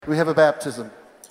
We have a baptism.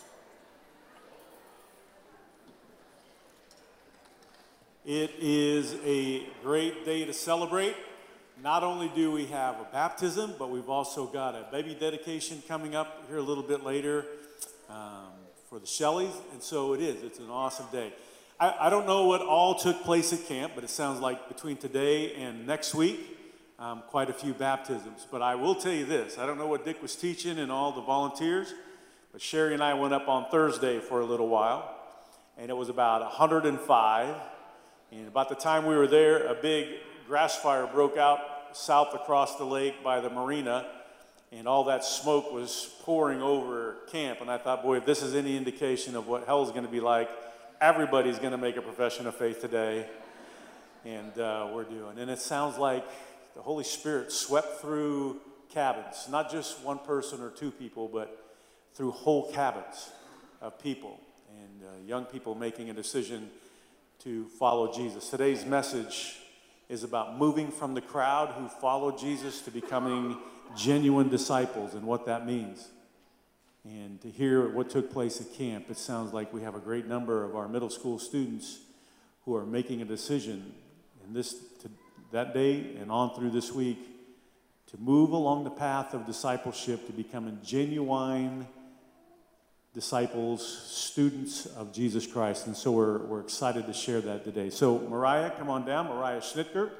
It is a great day to celebrate. Not only do we have a baptism, but we've also got a baby dedication coming up here a little bit later for the Shelleys, and so it's an awesome day. I don't know what all took place at camp, but it sounds like between today and next week, quite a few baptisms. But I will tell you this, I don't know what Dick was teaching and all the volunteers, but Sherry and I went up on Thursday for a little while, and it was about 105, and about the time we were there, a big grass fire broke out south across the lake by the marina, and all that smoke was pouring over camp. And I thought, boy, if this is any indication of what hell's going to be like, everybody's going to make a profession of faith today. And we're doing. And it sounds like the Holy Spirit swept through cabins, not just one person or two people, but through whole cabins of people, and young people making a decision to follow Jesus. Today's message is about moving from the crowd who follow Jesus to becoming genuine disciples and what that means. And to hear what took place at camp, it sounds like we have a great number of our middle school students who are making a decision in that day and on through this week to move along the path of discipleship to becoming genuine disciples, students of Jesus Christ. And so we're excited to share that today. So Mariah, come on down. Mariah Schnitker.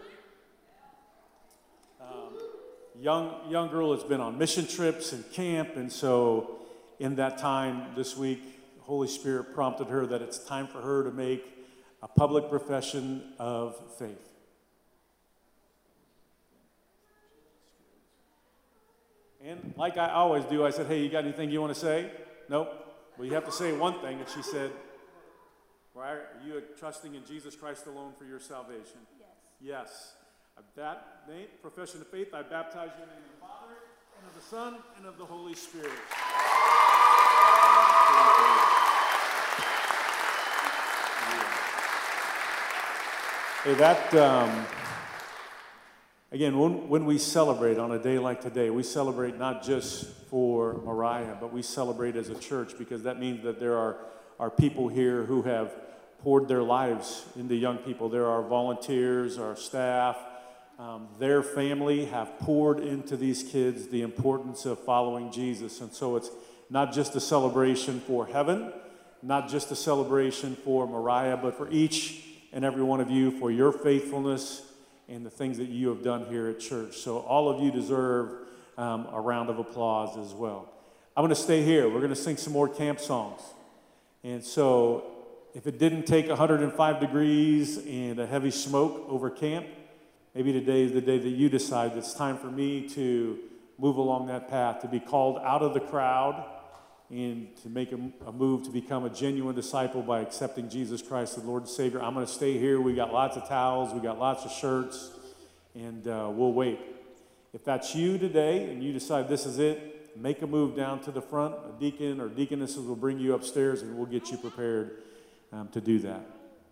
Young girl has been on mission trips and camp, and so in that time this week, the Holy Spirit prompted her that it's time for her to make a public profession of faith. And like I always do, I said, hey, you got anything you want to say? Nope. Well, you have to say one thing. And she said, Mariah, are you trusting in Jesus Christ alone for your salvation? Yes. Yes. That name, profession of faith, I baptize you in the name of the Father, and of the Son, and of the Holy Spirit. Hey, again, when we celebrate on a day like today, we celebrate not just for Mariah, but we celebrate as a church, because that means that there are people here who have poured their lives into young people. There are volunteers, our staff, their family have poured into these kids the importance of following Jesus. And so it's not just a celebration for heaven, not just a celebration for Mariah, but for each and every one of you for your faithfulness and the things that you have done here at church. So all of you deserve a round of applause as well. I'm going to stay here. We're going to sing some more camp songs. And so if it didn't take 105 degrees and a heavy smoke over camp, maybe today is the day that you decide it's time for me to move along that path, to be called out of the crowd and to make a move to become a genuine disciple by accepting Jesus Christ as Lord and Savior. I'm going to stay here. We got lots of towels. We got lots of shirts, and we'll wait. If that's you today and you decide this is it, make a move down to the front. A deacon or deaconesses will bring you upstairs, and we'll get you prepared to do that.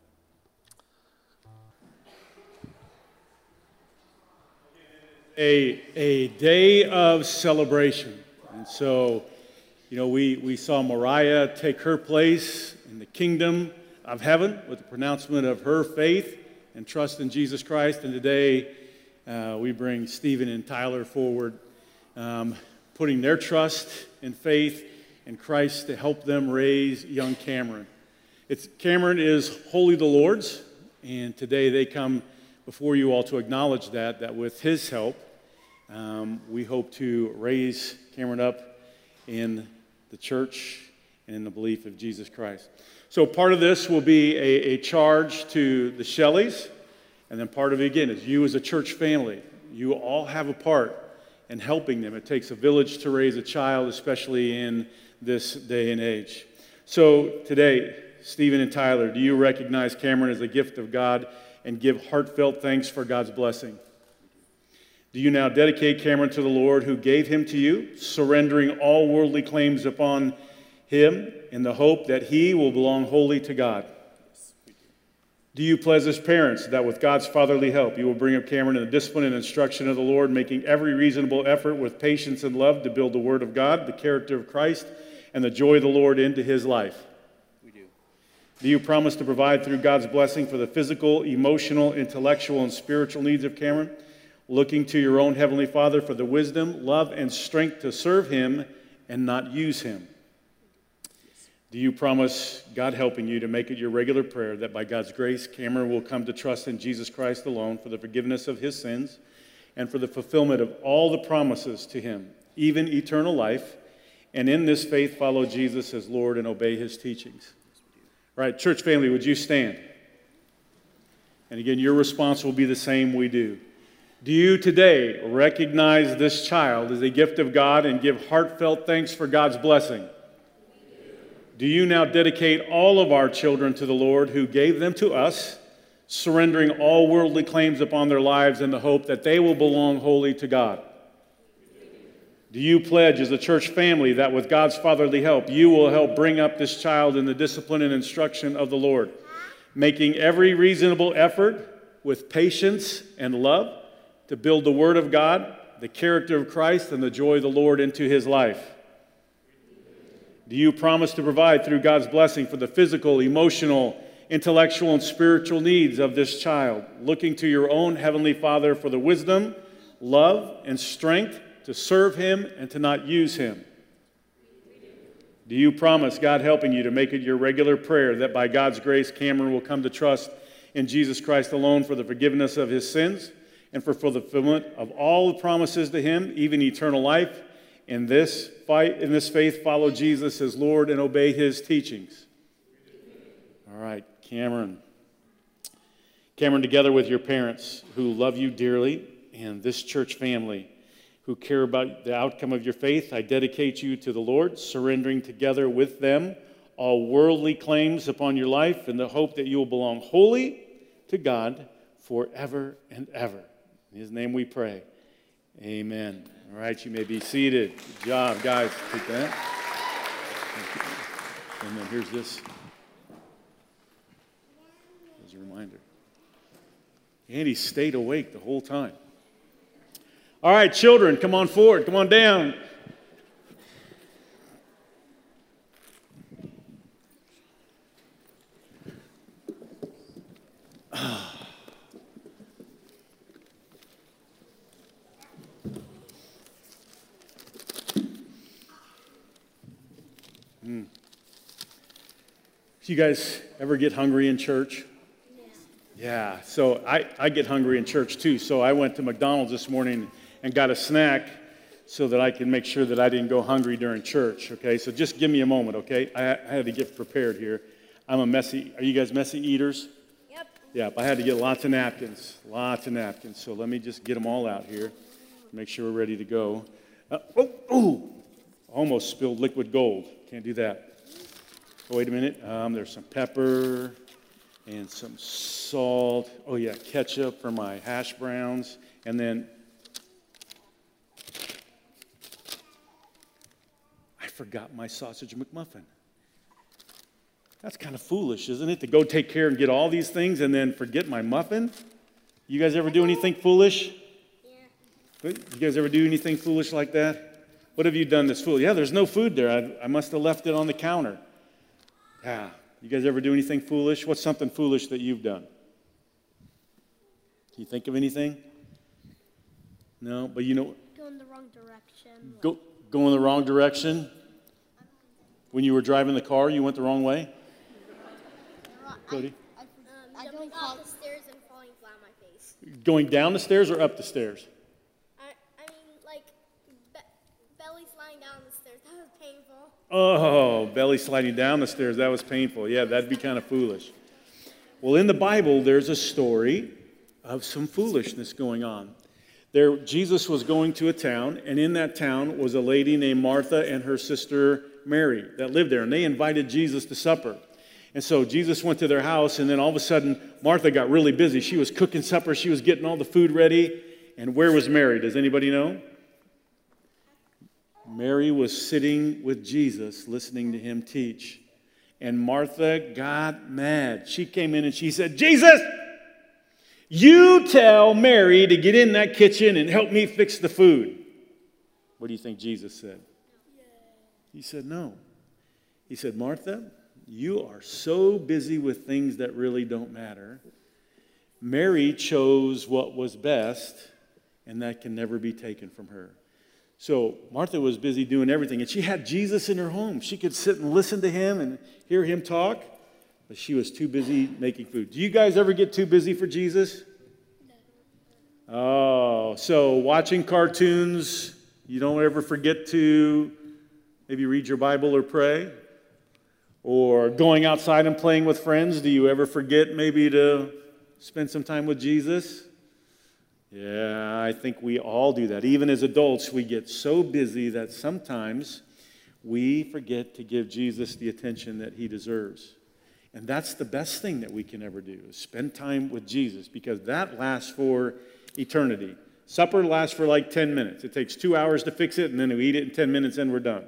A day of celebration. And so, we saw Mariah take her place in the kingdom of heaven with the pronouncement of her faith and trust in Jesus Christ. And today, we bring Stephen and Tyler forward, putting their trust and faith in Christ to help them raise young Cameron. Cameron is wholly the Lord's, and today they come before you all to acknowledge that with his help, we hope to raise Cameron up in the church and in the belief of Jesus Christ. So part of this will be a charge to the Shelleys, and then part of it, again, is you as a church family. You all have a part in helping them. It takes a village to raise a child, especially in this day and age. So today, Stephen and Tyler, do you recognize Cameron as a gift of God and give heartfelt thanks for God's blessing? Do you now dedicate Cameron to the Lord who gave him to you, surrendering all worldly claims upon him in the hope that he will belong wholly to God? Do you pledge as parents that with God's fatherly help you will bring up Cameron in the discipline and instruction of the Lord, making every reasonable effort with patience and love to build the Word of God, the character of Christ, and the joy of the Lord into his life? We do. Do you promise to provide through God's blessing for the physical, emotional, intellectual, and spiritual needs of Cameron, looking to your own Heavenly Father for the wisdom, love, and strength to serve him and not use him? Do you promise, God helping you, to make it your regular prayer that by God's grace, Cameron will come to trust in Jesus Christ alone for the forgiveness of his sins and for the fulfillment of all the promises to him, even eternal life, and in this faith follow Jesus as Lord and obey his teachings? All right, church family, would you stand? And again, your response will be the same: we do. Do you today recognize this child as a gift of God and give heartfelt thanks for God's blessing? Do you now dedicate all of our children to the Lord who gave them to us, surrendering all worldly claims upon their lives in the hope that they will belong wholly to God? Do you pledge as a church family that with God's fatherly help, you will help bring up this child in the discipline and instruction of the Lord, making every reasonable effort with patience and love to build the Word of God, the character of Christ, and the joy of the Lord into his life? Do you promise to provide through God's blessing for the physical, emotional, intellectual, and spiritual needs of this child, looking to your own Heavenly Father for the wisdom, love, and strength to serve him and to not use him? Do you promise, God helping you, to make it your regular prayer that by God's grace, Cameron will come to trust in Jesus Christ alone for the forgiveness of his sins and for the fulfillment of all the promises to him, even eternal life? In this faith, follow Jesus as Lord and obey his teachings? All right, Cameron. Cameron, together with your parents who love you dearly and this church family who care about the outcome of your faith, I dedicate you to the Lord, surrendering together with them all worldly claims upon your life in the hope that you will belong wholly to God forever and ever. In his name we pray. Amen. All right, you may be seated. Good job, guys. Take that. And then here's this. As a reminder. Andy stayed awake the whole time. All right, children, come on forward. Come on down. Do you guys ever get hungry in church? Yeah, so I get hungry in church too. So I went to McDonald's this morning and got a snack so that I can make sure that I didn't go hungry during church, okay? So just give me a moment, okay? I had to get prepared here. Are you guys messy eaters? Yep. Yeah, I had to get lots of napkins. So let me just get them all out here, make sure we're ready to go. Almost spilled liquid gold. Can't do that. Oh, wait a minute. There's some pepper and some salt. Oh, yeah, ketchup for my hash browns. And then I forgot my sausage McMuffin. That's kind of foolish, isn't it, to go take care and get all these things and then forget my muffin? You guys ever do anything foolish? Yeah. You guys ever do anything foolish like that? What have you done that's foolish? Yeah, there's no food there. I must have left it on the counter. Yeah. You guys ever do anything foolish? What's something foolish that you've done? Can you think of anything? No, but you know. Go in the wrong direction. Go in the wrong direction? When you were driving the car, you went the wrong way? Cody? Jumping off the stairs and falling flat on my face. Going down the stairs or up the stairs? I mean, like, belly sliding down the stairs. That was painful. Oh, belly sliding down the stairs. That was painful. Yeah, that'd be kind of foolish. Well, in the Bible, there's a story of some foolishness going on. Jesus was going to a town, and in that town was a lady named Martha and her sister Mary that lived there, and they invited Jesus to supper. And so Jesus went to their house, and then all of a sudden, Martha got really busy. She was cooking supper. She was getting all the food ready. And where was Mary? Does anybody know? Mary was sitting with Jesus, listening to him teach. And Martha got mad. She came in and she said, Jesus, you tell Mary to get in that kitchen and help me fix the food. What do you think Jesus said? He said, no. He said, Martha, you are so busy with things that really don't matter. Mary chose what was best, and that can never be taken from her. So Martha was busy doing everything, and she had Jesus in her home. She could sit and listen to him and hear him talk, but she was too busy making food. Do you guys ever get too busy for Jesus? No. Oh, so watching cartoons, you don't ever forget to maybe read your Bible or pray? Or going outside and playing with friends, do you ever forget maybe to spend some time with Jesus? Yeah, I think we all do that. Even as adults, we get so busy that sometimes we forget to give Jesus the attention that he deserves. And that's the best thing that we can ever do, is spend time with Jesus, because that lasts for eternity. Supper lasts for like 10 minutes. It takes 2 hours to fix it, and then we eat it in 10 minutes and we're done.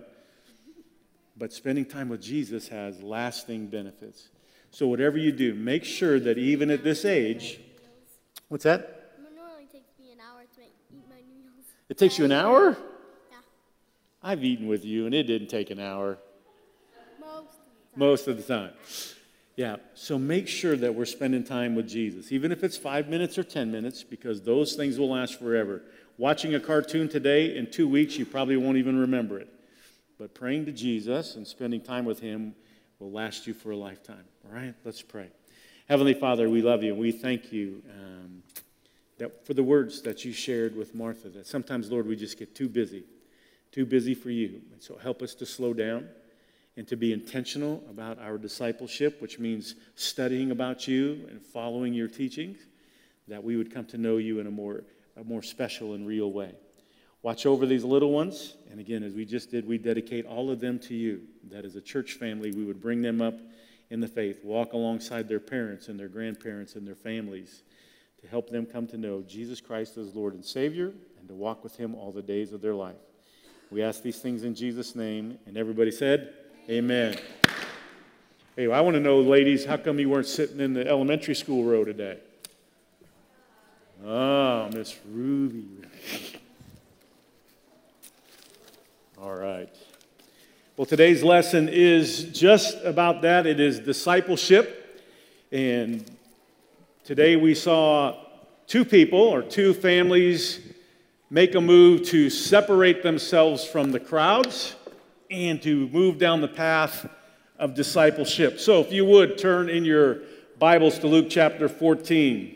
But spending time with Jesus has lasting benefits. So whatever you do, make sure that even at this age, what's that? It normally takes me an hour to eat my meals. It takes you an hour? Yeah. I've eaten with you, and it didn't take an hour. Most of the time. Most of the time. Yeah, so make sure that we're spending time with Jesus, even if it's 5 minutes or 10 minutes, because those things will last forever. Watching a cartoon today, in 2 weeks, you probably won't even remember it. But praying to Jesus and spending time with him will last you for a lifetime. All right, let's pray. Heavenly Father, we love you, and we thank you that for the words that you shared with Martha, that sometimes, Lord, we just get too busy for you. And so help us to slow down and to be intentional about our discipleship, which means studying about you and following your teachings, that we would come to know you in a more special and real way. Watch over these little ones, and again, as we just did, we dedicate all of them to you, that as a church family, we would bring them up in the faith, walk alongside their parents and their grandparents and their families to help them come to know Jesus Christ as Lord and Savior and to walk with him all the days of their life. We ask these things in Jesus' name, and everybody said, Amen. Hey, I want to know, ladies, how come you weren't sitting in the elementary school row today? Oh, Miss Ruby. All right. Well, today's lesson is just about that. It is discipleship. And today we saw two people or two families make a move to separate themselves from the crowds and to move down the path of discipleship. So if you would, turn in your Bibles to Luke chapter 14.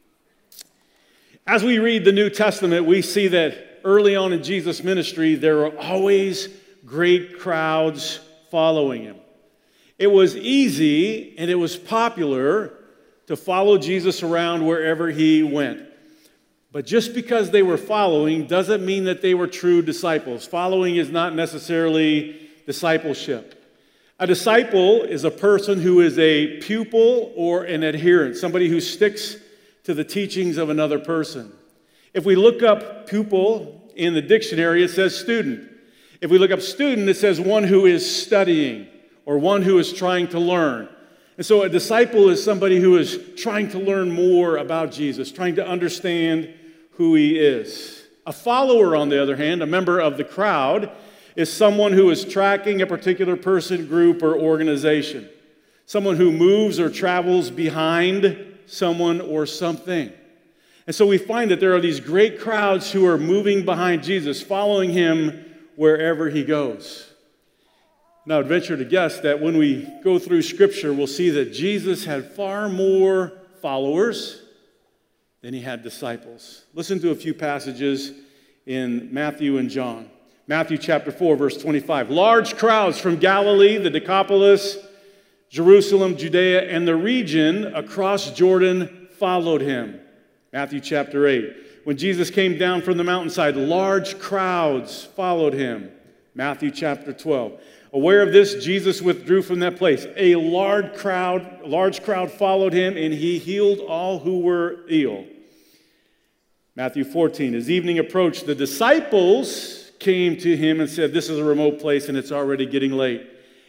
As we read the New Testament, we see that early on in Jesus' ministry, there were always great crowds following him. It was easy and it was popular to follow Jesus around wherever he went. But just because they were following doesn't mean that they were true disciples. Following is not necessarily discipleship. A disciple is a person who is a pupil or an adherent, somebody who sticks to the teachings of another person. If we look up pupil in the dictionary, it says student. If we look up student, it says one who is studying or one who is trying to learn. And so a disciple is somebody who is trying to learn more about Jesus, trying to understand who he is. A follower, on the other hand, a member of the crowd, is someone who is tracking a particular person, group, or organization. Someone who moves or travels behind someone or something. And so we find that there are these great crowds who are moving behind Jesus, following him wherever he goes. Now, I'd venture to guess that when we go through Scripture, we'll see that Jesus had far more followers than he had disciples. Listen to a few passages in Matthew and John. Matthew chapter 4, verse 25. Large crowds from Galilee, the Decapolis, Jerusalem, Judea, and the region across Jordan followed him. Matthew chapter 8. When Jesus came down from the mountainside, large crowds followed him. Matthew chapter 12. Aware of this, Jesus withdrew from that place. A large crowd followed him, and he healed all who were ill. Matthew 14. As evening approached, the disciples came to him and said, "This is a remote place, and it's already getting late.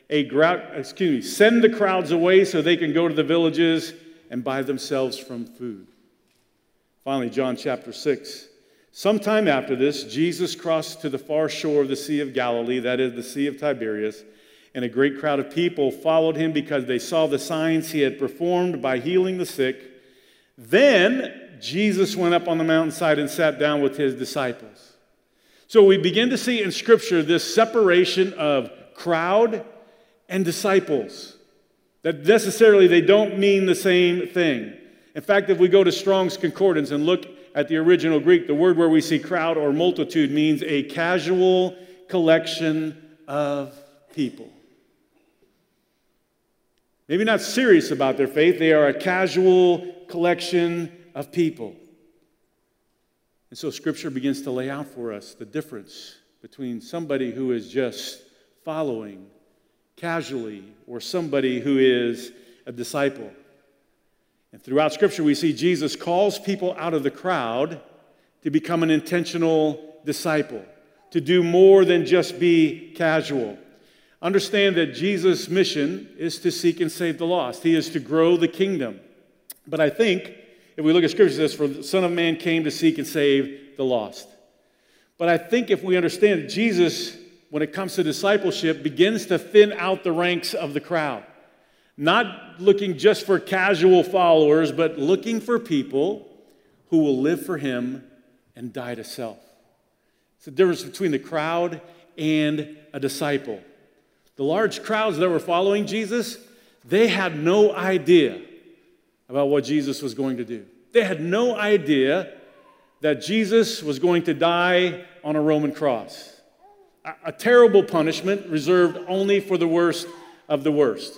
Send the crowds away so they can go to the villages and buy themselves some food." Finally, John chapter 6. Sometime after this, Jesus crossed to the far shore of the Sea of Galilee, that is the Sea of Tiberias, and a great crowd of people followed him because they saw the signs he had performed by healing the sick. Then Jesus went up on the mountainside and sat down with his disciples. So we begin to see in Scripture this separation of crowd and disciples. That necessarily they don't mean the same thing. In fact, if we go to Strong's Concordance and look at the original Greek, the word where we see crowd or multitude means a casual collection of people. Maybe not serious about their faith, they are a casual collection of people. And so Scripture begins to lay out for us the difference between somebody who is just following casually or somebody who is a disciple. And throughout Scripture, we see Jesus calls people out of the crowd to become an intentional disciple, to do more than just be casual. Understand that Jesus' mission is to seek and save the lost. He is to grow the kingdom. But I think, if we look at Scripture, it says, for the Son of Man came to seek and save the lost. But I think if we understand that Jesus, when it comes to discipleship, begins to thin out the ranks of the crowd. Not looking just for casual followers, but looking for people who will live for him and die to self. It's the difference between the crowd and a disciple. The large crowds that were following Jesus, they had no idea about what Jesus was going to do. They had no idea that Jesus was going to die on a Roman cross. A terrible punishment reserved only for the worst of the worst.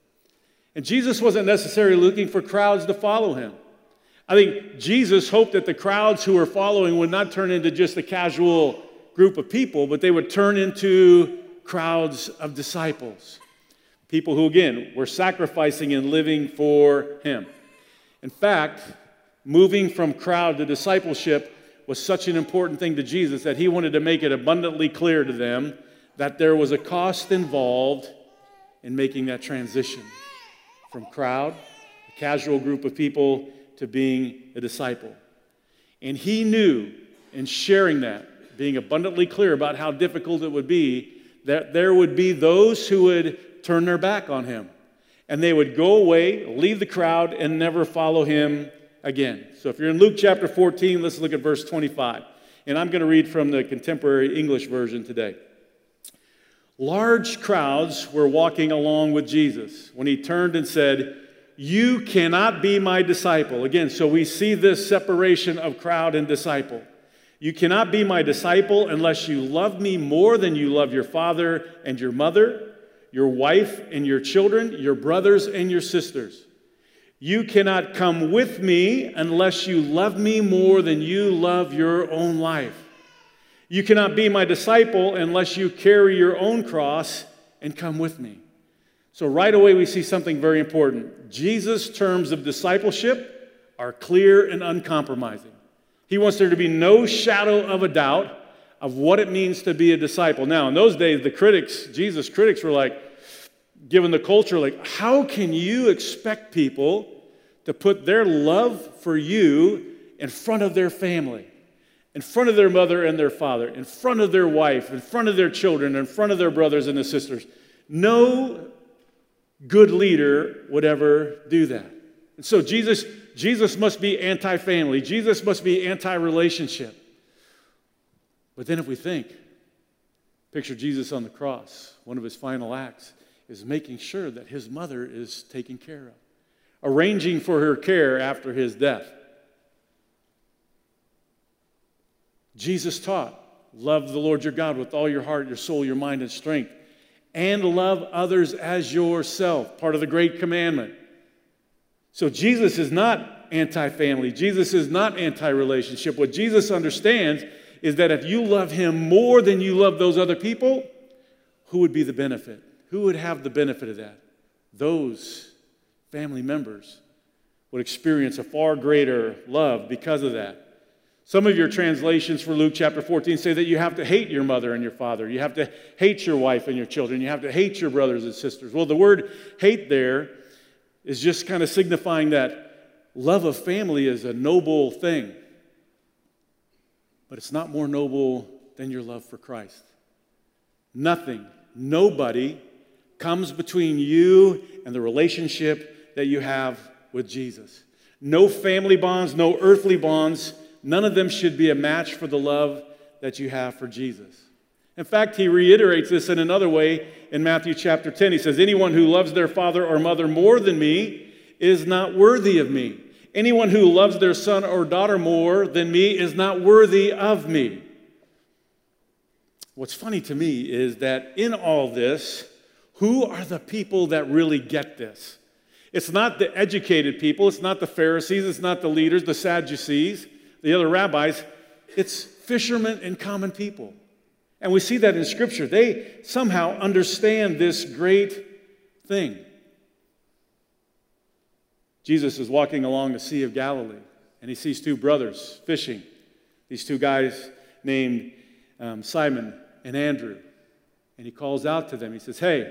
And Jesus wasn't necessarily looking for crowds to follow him. I think Jesus hoped that the crowds who were following would not turn into just a casual group of people, but they would turn into crowds of disciples. People who, again, were sacrificing and living for him. In fact, moving from crowd to discipleship was such an important thing to Jesus that he wanted to make it abundantly clear to them that there was a cost involved in making that transition from crowd, a casual group of people, to being a disciple. And he knew, in sharing that, being abundantly clear about how difficult it would be, that there would be those who would turn their back on him. And they would go away, leave the crowd, and never follow him again. So if you're in Luke chapter 14, let's look at verse 25. And I'm going to read from the Contemporary English Version today. Large crowds were walking along with Jesus when he turned and said, "You cannot be my disciple." Again, so we see this separation of crowd and disciple. "You cannot be my disciple unless you love me more than you love your father and your mother, your wife and your children, your brothers and your sisters. You cannot come with me unless you love me more than you love your own life. You cannot be my disciple unless you carry your own cross and come with me." So right away we see something very important. Jesus' terms of discipleship are clear and uncompromising. He wants there to be no shadow of a doubt of what it means to be a disciple. Now, in those days, Jesus' critics were like, given the culture, like, how can you expect people to put their love for you in front of their family, in front of their mother and their father, in front of their wife, in front of their children, in front of their brothers and their sisters? No good leader would ever do that. And so Jesus must be anti-family. Jesus must be anti-relationship. But then if we picture Jesus on the cross, one of his final acts is making sure that his mother is taken care of, arranging for her care after his death. Jesus taught, love the Lord your God with all your heart, your soul, your mind, and strength, and love others as yourself, part of the great commandment. So Jesus is not anti-family. Jesus is not anti-relationship. What Jesus understands is that if you love him more than you love those other people, who would be the benefit? Who would have the benefit of that? Those family members would experience a far greater love because of that. Some of your translations for Luke chapter 14 say that you have to hate your mother and your father. You have to hate your wife and your children. You have to hate your brothers and sisters. Well, the word hate there is just kind of signifying that love of family is a noble thing. But it's not more noble than your love for Christ. Nothing, nobody comes between you and the relationship that you have with Jesus. No family bonds, no earthly bonds, none of them should be a match for the love that you have for Jesus. In fact, he reiterates this in another way in Matthew chapter 10. He says, anyone who loves their father or mother more than me is not worthy of me. Anyone who loves their son or daughter more than me is not worthy of me. What's funny to me is that in all this, who are the people that really get this? It's not the educated people. It's not the Pharisees. It's not the leaders, the Sadducees, the other rabbis. It's fishermen and common people. And we see that in Scripture. They somehow understand this great thing. Jesus is walking along the Sea of Galilee, and he sees two brothers fishing. These two guys named Simon and Andrew. And he calls out to them. He says, hey,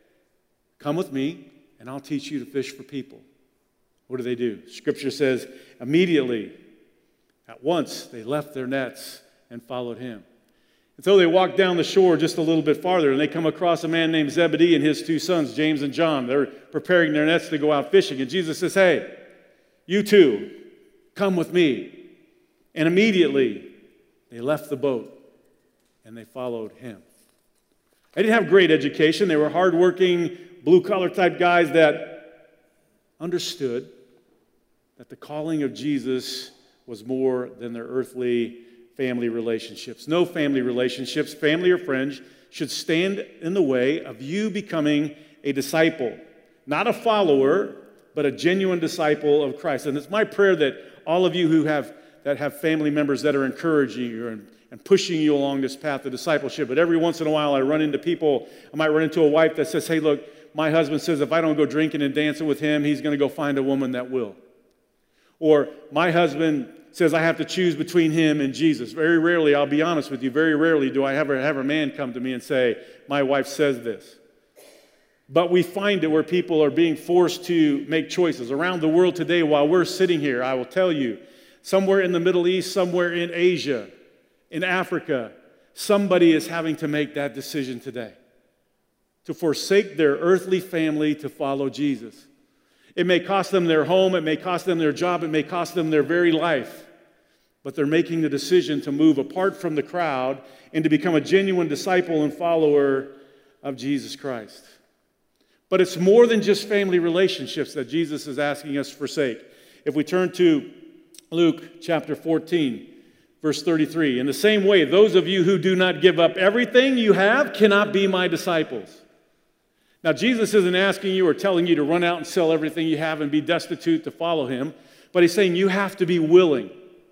come with me, and I'll teach you to fish for people. What do? Scripture says, immediately, at once, they left their nets and followed him. And so they walk down the shore just a little bit farther, and they come across a man named Zebedee and his two sons, James and John. They're preparing their nets to go out fishing. And Jesus says, hey, you two, come with me. And immediately, they left the boat, and they followed him. They didn't have great education. They were hardworking, blue-collar type guys that understood that the calling of Jesus was more than their earthly family relationships. No family relationships, family or friends, should stand in the way of you becoming a disciple. Not a follower, but a genuine disciple of Christ. And it's my prayer that all of you who have family members that are encouraging you and pushing you along this path of discipleship. But every once in a while I run into people, I might run into a wife that says, hey, look, my husband says if I don't go drinking and dancing with him, he's going to go find a woman that will. Or my husband says I have to choose between him and Jesus. Very rarely, I'll be honest with you, very rarely do I ever have a man come to me and say, my wife says this. But we find it where people are being forced to make choices. Around the world today, while we're sitting here, I will tell you, somewhere in the Middle East, somewhere in Asia, in Africa, somebody is having to make that decision today. To forsake their earthly family to follow Jesus. It may cost them their home, it may cost them their job, it may cost them their very life. But they're making the decision to move apart from the crowd and to become a genuine disciple and follower of Jesus Christ. But it's more than just family relationships that Jesus is asking us to forsake. If we turn to Luke chapter 14, verse 33, in the same way, those of you who do not give up everything you have cannot be my disciples. Now, Jesus isn't asking you or telling you to run out and sell everything you have and be destitute to follow him, but he's saying you have to be willing.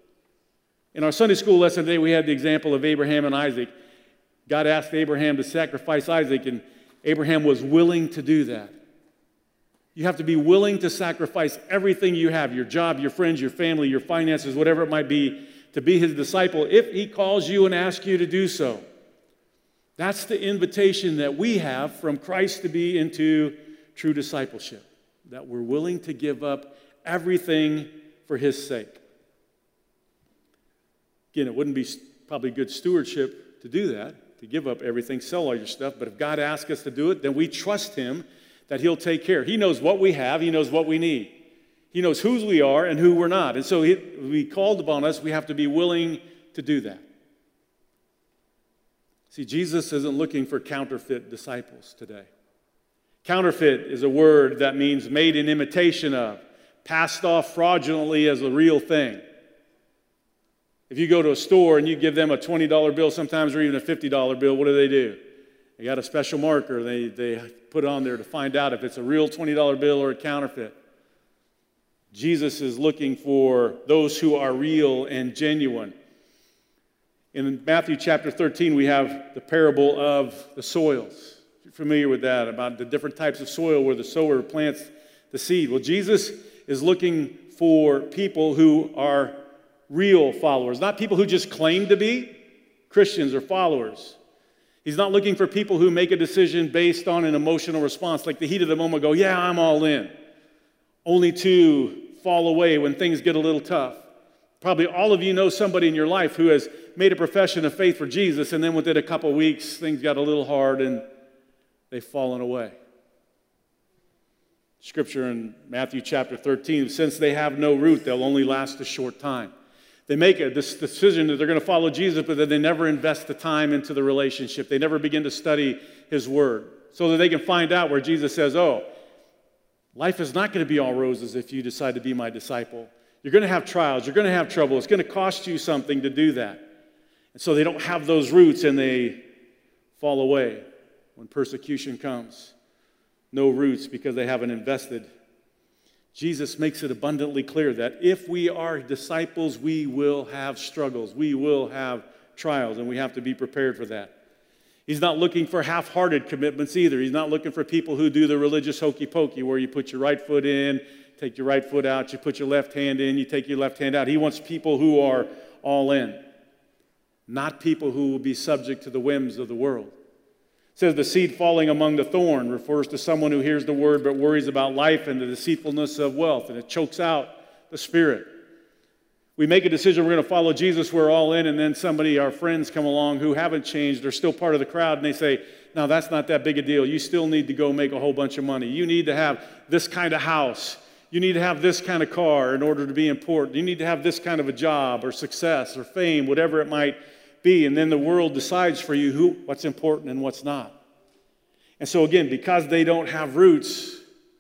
In our Sunday school lesson today, we had the example of Abraham and Isaac. God asked Abraham to sacrifice Isaac, and Abraham was willing to do that. You have to be willing to sacrifice everything you have, your job, your friends, your family, your finances, whatever it might be, to be his disciple if he calls you and asks you to do so. That's the invitation that we have from Christ to be into true discipleship, that we're willing to give up everything for his sake. Again, it wouldn't be probably good stewardship to do that, to give up everything, sell all your stuff, but if God asks us to do it, then we trust him that he'll take care. He knows what we have, he knows what we need. He knows whose we are and who we're not. And so he called upon us, we have to be willing to do that. See, Jesus isn't looking for counterfeit disciples today. Counterfeit is a word that means made in imitation of, passed off fraudulently as a real thing. If you go to a store and you give them a $20 bill sometimes or even a $50 bill, what do? They got a special marker they put on there to find out if it's a real $20 bill or a counterfeit. Jesus is looking for those who are real and genuine. In Matthew chapter 13, we have the parable of the soils. You're familiar with that, about the different types of soil where the sower plants the seed. Well, Jesus is looking for people who are real followers, not people who just claim to be Christians or followers. He's not looking for people who make a decision based on an emotional response, like the heat of the moment go, yeah, I'm all in, only to fall away when things get a little tough. Probably all of you know somebody in your life who has made a profession of faith for Jesus, and then within a couple weeks, things got a little hard and they've fallen away. Scripture in Matthew chapter 13, since they have no root, they'll only last a short time. They make this decision that they're going to follow Jesus, but then they never invest the time into the relationship. They never begin to study his word so that they can find out where Jesus says, oh, life is not going to be all roses if you decide to be my disciple. You're going to have trials. You're going to have trouble. It's going to cost you something to do that. And so they don't have those roots and they fall away when persecution comes. No roots because they haven't invested. Jesus makes it abundantly clear that if we are disciples, we will have struggles. We will have trials, and we have to be prepared for that. He's not looking for half-hearted commitments either. He's not looking for people who do the religious hokey-pokey where you put your right foot in, take your right foot out, you put your left hand in, you take your left hand out. He wants people who are all in, not people who will be subject to the whims of the world. It says the seed falling among the thorn refers to someone who hears the word but worries about life and the deceitfulness of wealth, and it chokes out the spirit. We make a decision we're going to follow Jesus, we're all in, and then somebody, our friends, come along who haven't changed, they're still part of the crowd, and they say, no, that's not that big a deal. You still need to go make a whole bunch of money. You need to have this kind of house. You need to have this kind of car in order to be important. You need to have this kind of a job or success or fame, whatever it might be. And then the world decides for you what's important and what's not. And so again, because they don't have roots,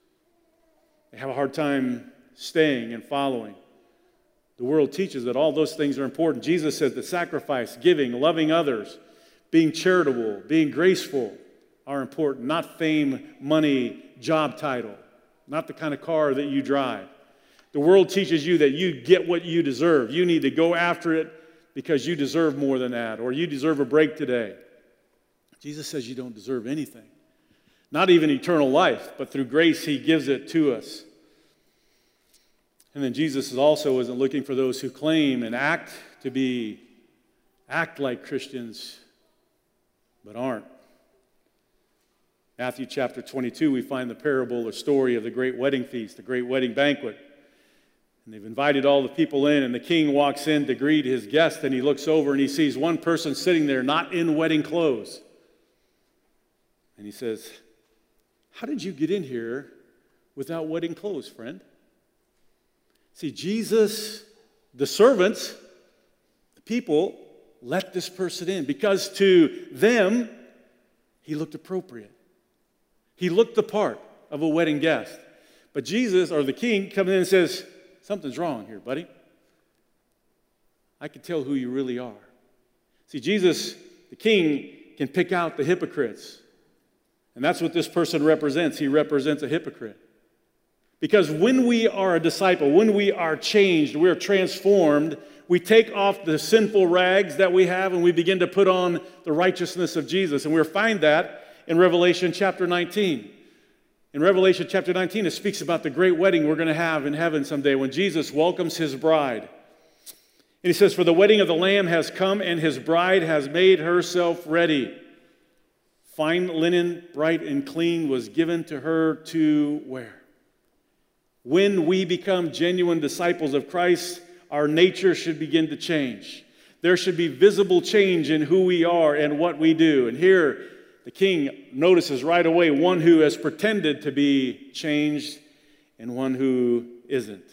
they have a hard time staying and following. The world teaches that all those things are important. Jesus says that sacrifice, giving, loving others, being charitable, being graceful are important. Not fame, money, job title. Not the kind of car that you drive. The world teaches you that you get what you deserve. You need to go after it because you deserve more than that, or you deserve a break today. Jesus says you don't deserve anything. Not even eternal life, but through grace he gives it to us. And then Jesus also isn't looking for those who claim and act like Christians, but aren't. Matthew chapter 22, we find the parable or story of the great wedding feast, the great wedding banquet. And they've invited all the people in, and the king walks in to greet his guest, and he looks over and he sees one person sitting there not in wedding clothes. And he says, how did you get in here without wedding clothes, friend? See, Jesus, the servants, the people, let this person in because to them, he looked appropriate. He looked the part of a wedding guest. But Jesus, or the king, comes in and says, something's wrong here, buddy. I can tell who you really are. See, Jesus, the king, can pick out the hypocrites. And that's what this person represents. He represents a hypocrite. Because when we are a disciple, when we are changed, we are transformed, we take off the sinful rags that we have and we begin to put on the righteousness of Jesus. And we'll find that in Revelation chapter 19. In Revelation chapter 19, it speaks about the great wedding we're going to have in heaven someday when Jesus welcomes his bride. And he says, for the wedding of the Lamb has come and his bride has made herself ready. Fine linen, bright and clean, was given to her to wear. When we become genuine disciples of Christ, our nature should begin to change. There should be visible change in who we are and what we do. And here, the king notices right away one who has pretended to be changed and one who isn't.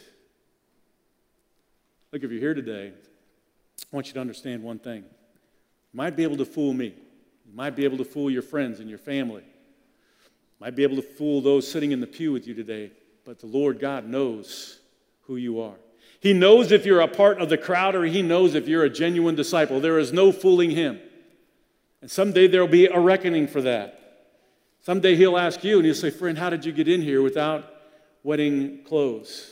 Look, if you're here today, I want you to understand one thing. You might be able to fool me. You might be able to fool your friends and your family. You might be able to fool those sitting in the pew with you today. But the Lord God knows who you are. He knows if you're a part of the crowd or he knows if you're a genuine disciple. There is no fooling him. And someday there will be a reckoning for that. Someday he'll ask you and he'll say, friend, how did you get in here without wedding clothes?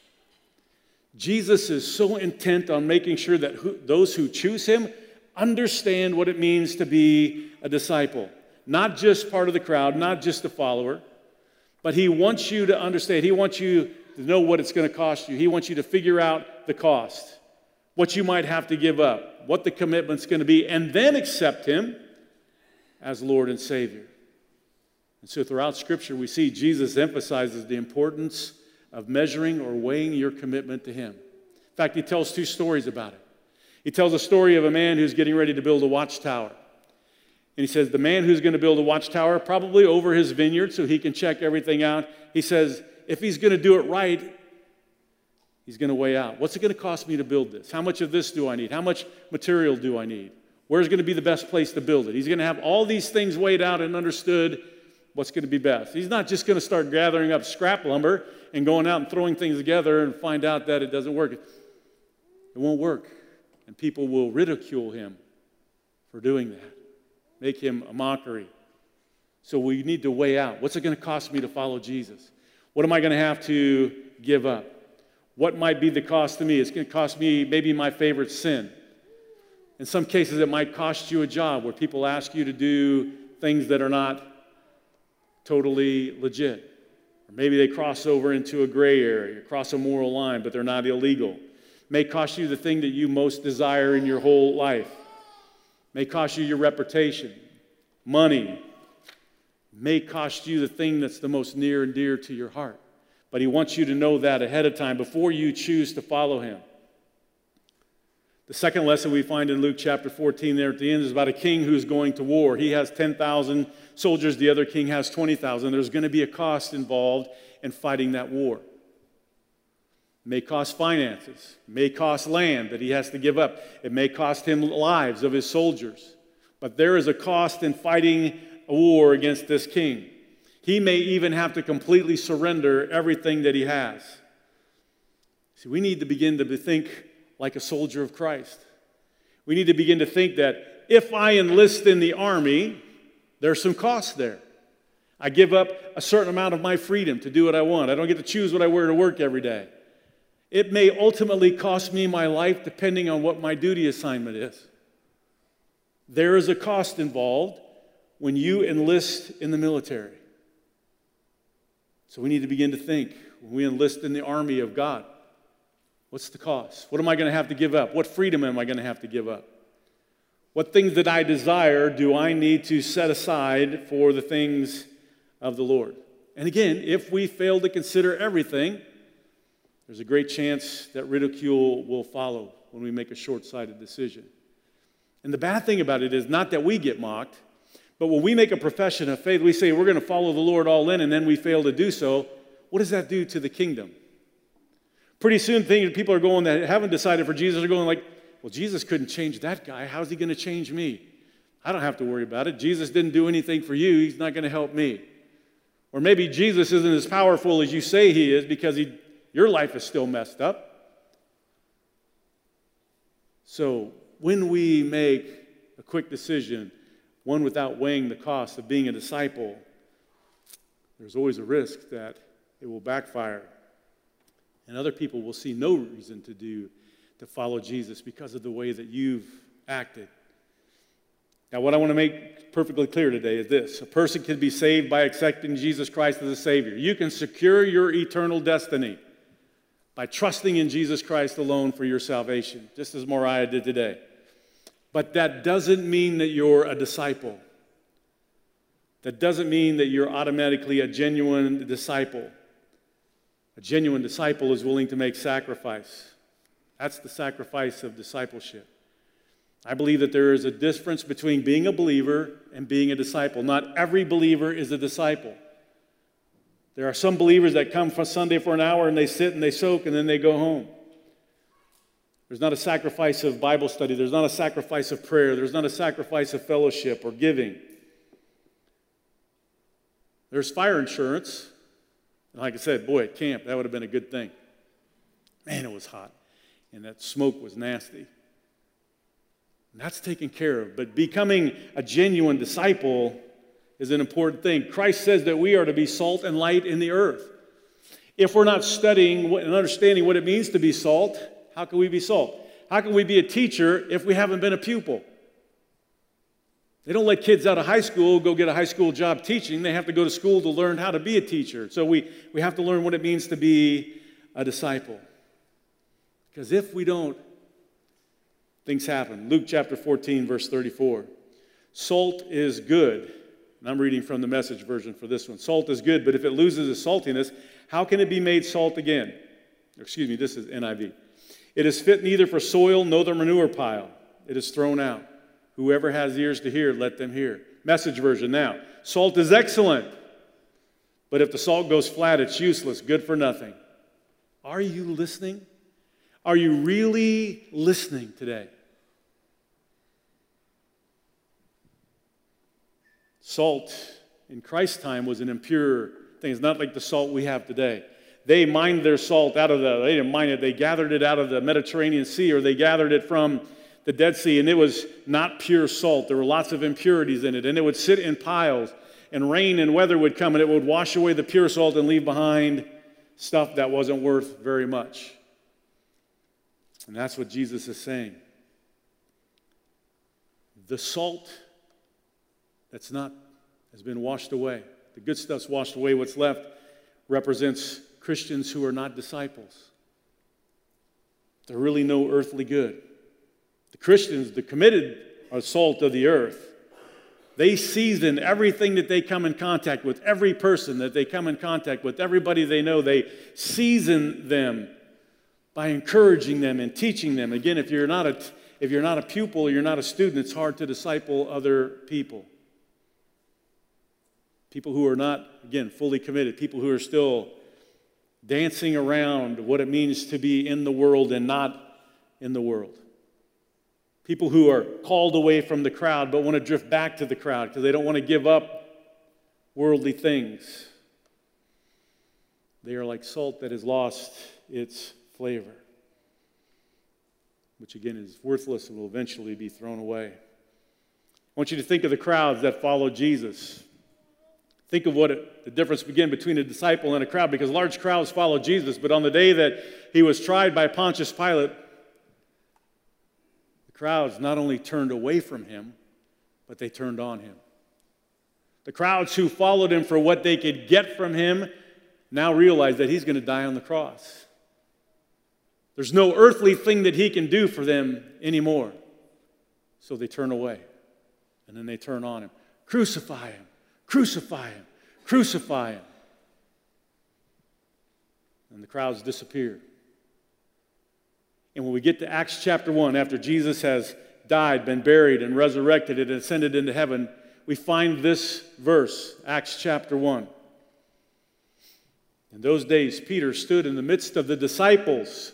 Jesus is so intent on making sure that those who choose him understand what it means to be a disciple. Not just part of the crowd, not just a follower, but he wants you to understand. He wants you to know what it's going to cost you. He wants you to figure out the cost, what you might have to give up, what the commitment's going to be, and then accept him as Lord and Savior. And so throughout Scripture, we see Jesus emphasizes the importance of measuring or weighing your commitment to him. In fact, he tells two stories about it. He tells a story of a man who's getting ready to build a watchtower. And he says, the man who's going to build a watchtower, probably over his vineyard so he can check everything out, he says, if he's going to do it right, he's going to weigh out. What's it going to cost me to build this? How much of this do I need? How much material do I need? Where's going to be the best place to build it? He's going to have all these things weighed out and understood what's going to be best. He's not just going to start gathering up scrap lumber and going out and throwing things together and find out that it doesn't work. It won't work. And people will ridicule him for doing that, make him a mockery. So we need to weigh out. What's it going to cost me to follow Jesus? What am I going to have to give up? What might be the cost to me? It's going to cost me maybe my favorite sin. In some cases, it might cost you a job where people ask you to do things that are not totally legit. Or maybe they cross over into a gray area, cross a moral line, but they're not illegal. It may cost you the thing that you most desire in your whole life. It may cost you your reputation, money. It may cost you the thing that's the most near and dear to your heart. But he wants you to know that ahead of time before you choose to follow him. The second lesson we find in Luke chapter 14 there at the end is about a king who's going to war. He has 10,000 soldiers. The other king has 20,000. There's going to be a cost involved in fighting that war. It may cost finances. It may cost land that he has to give up. It may cost him lives of his soldiers. But there is a cost in fighting a war against this king. He may even have to completely surrender everything that he has. See, we need to begin to think like a soldier of Christ. We need to begin to think that if I enlist in the army, there's some costs there. I give up a certain amount of my freedom to do what I want. I don't get to choose what I wear to work every day. It may ultimately cost me my life depending on what my duty assignment is. There is a cost involved when you enlist in the military. So we need to begin to think when we enlist in the army of God. What's the cost? What am I going to have to give up? What freedom am I going to have to give up? What things that I desire do I need to set aside for the things of the Lord? And again, if we fail to consider everything, there's a great chance that ridicule will follow when we make a short-sighted decision. And the bad thing about it is not that we get mocked, but when we make a profession of faith, we say we're going to follow the Lord all in, and then we fail to do so, what does that do to the kingdom? Pretty soon, people are going that haven't decided for Jesus are going like, well, Jesus couldn't change that guy. How's he going to change me? I don't have to worry about it. Jesus didn't do anything for you. He's not going to help me. Or maybe Jesus isn't as powerful as you say he is because your life is still messed up. So when we make a quick decision, one without weighing the cost of being a disciple, there's always a risk that it will backfire. And other people will see no reason to follow Jesus because of the way that you've acted. Now, what I want to make perfectly clear today is this. A person can be saved by accepting Jesus Christ as a Savior. You can secure your eternal destiny by trusting in Jesus Christ alone for your salvation, just as Moriah did today. But that doesn't mean that you're a disciple. That doesn't mean that you're automatically a genuine disciple. A genuine disciple is willing to make sacrifice. That's the sacrifice of discipleship. I believe that there is a difference between being a believer and being a disciple. Not every believer is a disciple. There are some believers that come for Sunday for an hour and they sit and they soak and then they go home. There's not a sacrifice of Bible study. There's not a sacrifice of prayer. There's not a sacrifice of fellowship or giving. There's fire insurance. And like I said, boy, at camp, that would have been a good thing. Man, it was hot. And that smoke was nasty. And that's taken care of. But becoming a genuine disciple is an important thing. Christ says that we are to be salt and light in the earth. If we're not studying and understanding what it means to be salt, how can we be salt? How can we be a teacher if we haven't been a pupil? They don't let kids out of high school go get a high school job teaching. They have to go to school to learn how to be a teacher. So we have to learn what it means to be a disciple. Because if we don't, things happen. Luke chapter 14, verse 34. Salt is good. And I'm reading from the Message version for this one. Salt is good, but if it loses its saltiness, how can it be made salt again? Excuse me, this is NIV. It is fit neither for soil nor the manure pile. It is thrown out. Whoever has ears to hear, let them hear. Message version now. Salt is excellent, but if the salt goes flat, it's useless, good for nothing. Are you listening? Are you really listening today? Salt in Christ's time was an impure thing. It's not like the salt we have today. They mined their salt they didn't mine it, they gathered it out of the Mediterranean Sea, or they gathered it from the Dead Sea, and it was not pure salt. There were lots of impurities in it, and it would sit in piles, and rain and weather would come, and it would wash away the pure salt and leave behind stuff that wasn't worth very much. And that's what Jesus is saying. The salt has been washed away. The good stuff's washed away. What's left represents Christians who are not disciples. They're really no earthly good. The Christians, the committed, are salt of the earth. They season everything that they come in contact with, every person that they come in contact with, everybody they know, they season them by encouraging them and teaching them. Again, if you're not a pupil or you're not a student, it's hard to disciple other people. People who are not, again, fully committed, people who are still dancing around what it means to be in the world and not in the world. People who are called away from the crowd but want to drift back to the crowd because they don't want to give up worldly things. They are like salt that has lost its flavor, which again is worthless and will eventually be thrown away. I want you to think of the crowds that followed Jesus. Think of the difference began between a disciple and a crowd, because large crowds followed Jesus, but on the day that he was tried by Pontius Pilate, the crowds not only turned away from him, but they turned on him. The crowds who followed him for what they could get from him now realize that he's going to die on the cross. There's no earthly thing that he can do for them anymore. So they turn away, and then they turn on him. Crucify him. Crucify him. Crucify him. And the crowds disappeared. And when we get to Acts chapter 1, after Jesus has died, been buried, and resurrected and ascended into heaven, we find this verse, Acts chapter 1. In those days, Peter stood in the midst of the disciples,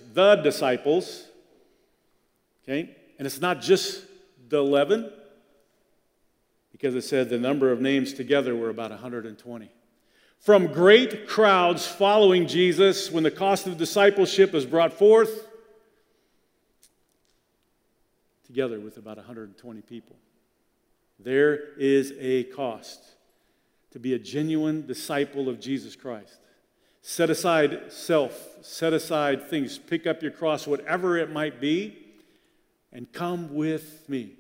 okay? And it's not just the 11, because it said the number of names together were about 120. From great crowds following Jesus, when the cost of discipleship is brought forth, together with about 120 people. There is a cost to be a genuine disciple of Jesus Christ. Set aside self, set aside things, pick up your cross, whatever it might be, and come with me.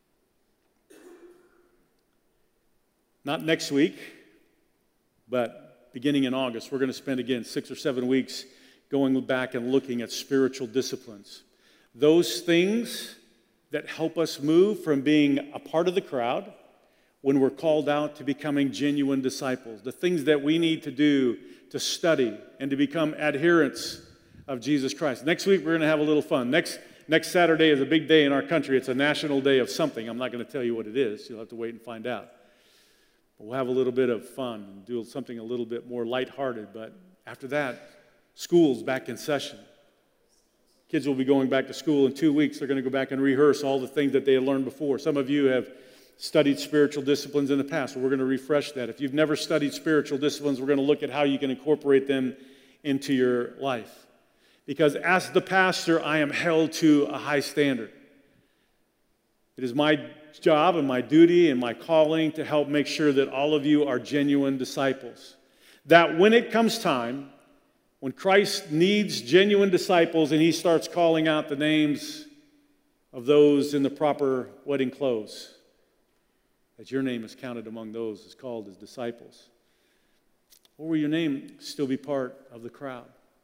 Not next week, but beginning in August, we're going to spend again 6 or 7 weeks going back and looking at spiritual disciplines. Those things that help us move from being a part of the crowd when we're called out to becoming genuine disciples. The things that we need to do to study and to become adherents of Jesus Christ. Next week, we're going to have a little fun. Next Saturday is a big day in our country. It's a national day of something. I'm not going to tell you what it is. You'll have to wait and find out. But we'll have a little bit of fun and do something a little bit more lighthearted. But after that, school's back in session. Kids will be going back to school in 2 weeks. They're going to go back and rehearse all the things that they had learned before. Some of you have studied spiritual disciplines in the past, so we're going to refresh that. If you've never studied spiritual disciplines, we're going to look at how you can incorporate them into your life. Because as the pastor, I am held to a high standard. It is my job and my duty and my calling to help make sure that all of you are genuine disciples. That when it comes time, when Christ needs genuine disciples and he starts calling out the names of those in the proper wedding clothes, that your name is counted among those as called as disciples. Or will your name still be part of the crowd?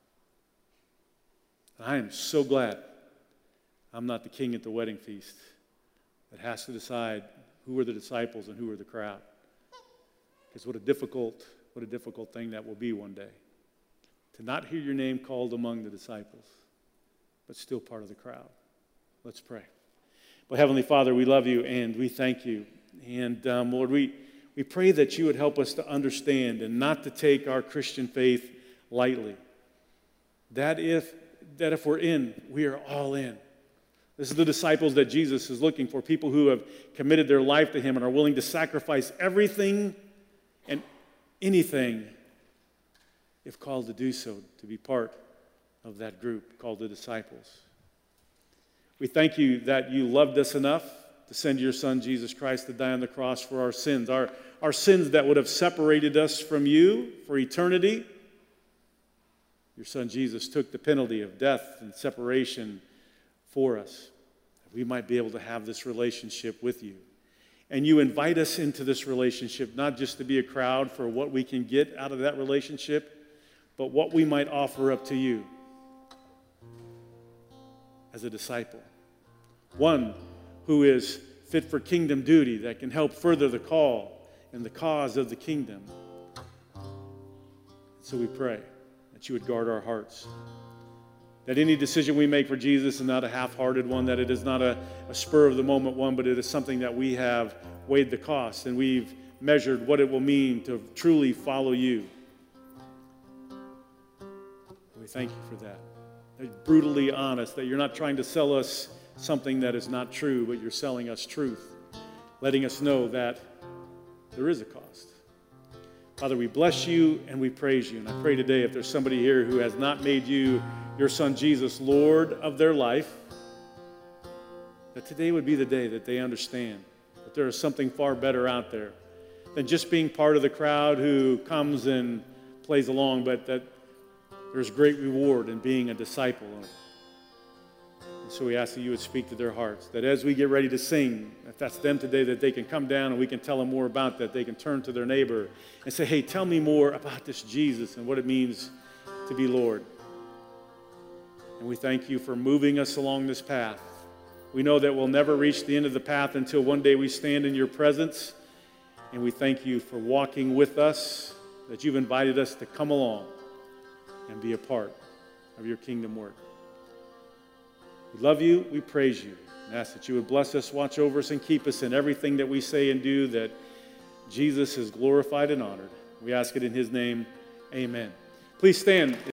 I am so glad I'm not the king at the wedding feast that has to decide who are the disciples and who are the crowd. Because what a difficult thing that will be one day. To not hear your name called among the disciples, but still part of the crowd. Let's pray. But Heavenly Father, we love you and we thank you. And Lord, we pray that you would help us to understand and not to take our Christian faith lightly. That if we're in, we are all in. This is the disciples that Jesus is looking for, people who have committed their life to him and are willing to sacrifice everything and anything, if called to do so, to be part of that group called the disciples. We thank you that you loved us enough to send your Son, Jesus Christ, to die on the cross for our sins, our sins that would have separated us from you for eternity. Your Son, Jesus, took the penalty of death and separation for us, that we might be able to have this relationship with you. And you invite us into this relationship, not just to be a crowd for what we can get out of that relationship, but what we might offer up to you as a disciple. One who is fit for kingdom duty, that can help further the call and the cause of the kingdom. So we pray that you would guard our hearts, that any decision we make for Jesus is not a half-hearted one, that it is not a spur-of-the-moment one, but it is something that we have weighed the cost and we've measured what it will mean to truly follow you. We thank you for that. That you're brutally honest, that you're not trying to sell us something that is not true, but you're selling us truth, letting us know that there is a cost. Father, we bless you and we praise you. And I pray today if there's somebody here who has not made you, your Son Jesus, Lord of their life, that today would be the day that they understand that there is something far better out there than just being part of the crowd who comes and plays along, but that there's great reward in being a disciple. And so we ask that you would speak to their hearts, that as we get ready to sing, if that's them today, that they can come down and we can tell them more about that. They can turn to their neighbor and say, hey, tell me more about this Jesus and what it means to be Lord. And we thank you for moving us along this path. We know that we'll never reach the end of the path until one day we stand in your presence. And we thank you for walking with us, that you've invited us to come along and be a part of your kingdom work. We love you, we praise you, and ask that you would bless us, watch over us, and keep us in everything that we say and do, that Jesus is glorified and honored. We ask it in his name, amen. Please stand.